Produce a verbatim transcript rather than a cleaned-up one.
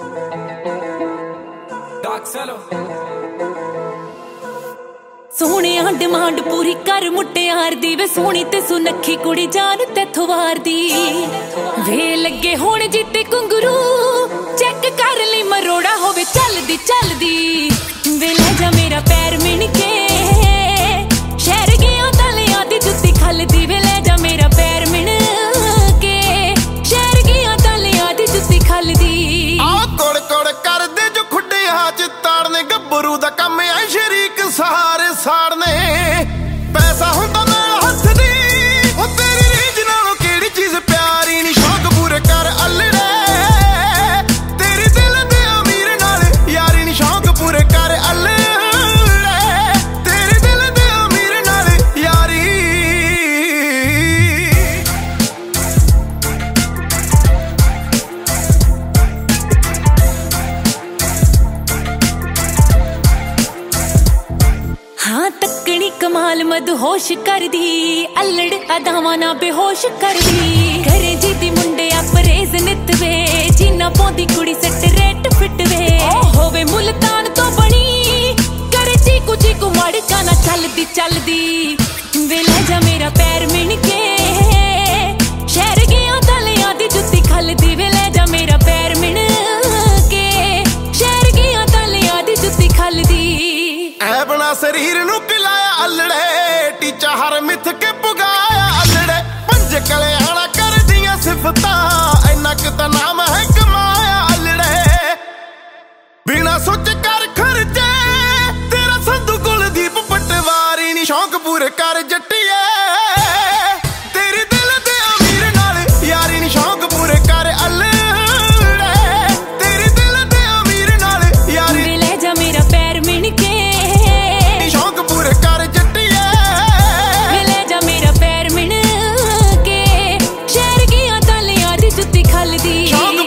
सोहणिया demand पूरी कर मुटियार दी वे सोहनी ते सुनखी कुड़ी जान तैथों वार दी वे लगे होण जिते घुंगरू चेक कर ली मरोड़ा होवे चलदी चलदी वे ले जा मेरा पैर मिण के शहर गया तलियां दी जुत्ती खलदी वे ले जा मेरा पैर मिण के शहर गया तलियां दी जुत्ती खलदी आ कोड़ कोड़ कर दे जो खुड्डे हाथ ताड़ने गब्बरू दा कम ऐ शरीक सहारे साड़ने पैसा हुंदा नाल हथ दी ओ तेरी रीझ नालों केड़ी चीज प्यारी नी शौक पूरे कर अल्लड़े तेरी दिल दे अमीर नाल यारी नी शौक पूरे कर अल्लड़े तेरी दिल दे अमीर नाल यारी हाँ तकनी कमाल मदहोश कर दी अल्लड़ अदावां ना बेहोश कर दी घरे जीती मुंडे अपरेज नित वे जीना पौंदी कुड़ी सट रेट फिट वे होवे मुल्तान तो बनी करे चीकू चीकू मड़का ना चलदी चलदी वे ले जा मेरा पैर मिण के शहर गया तलियां दी जुत्ती खलदी वे ले जा मेरा पैर मिण के शहर गया तलियां दी जुत्ती खलदी ऐ बना शरीर नू पिलाया अल्लड़े टीचा हर मिथ के पुगाया अल्लड़े पंज कले आना कर दियां सिफतां इन्ना क तां नाम है कमाया अल्लड़े बिना सोच कर खर्चे तेरा संधू कुलदीप पटवारी नी शौक पूरे कर जट्टिए तेरी दिल दे अमीर नाल यारी नी शौक पूरे कर अल्लड़े तेरी दिल दे अमीर नाल यारी वे ले जा मेरा पैर मिण के पूरे कर जट्टिए वे ले जा मेरा पैर मिण के शहर गया तलियां दी जुत्ती खलदी।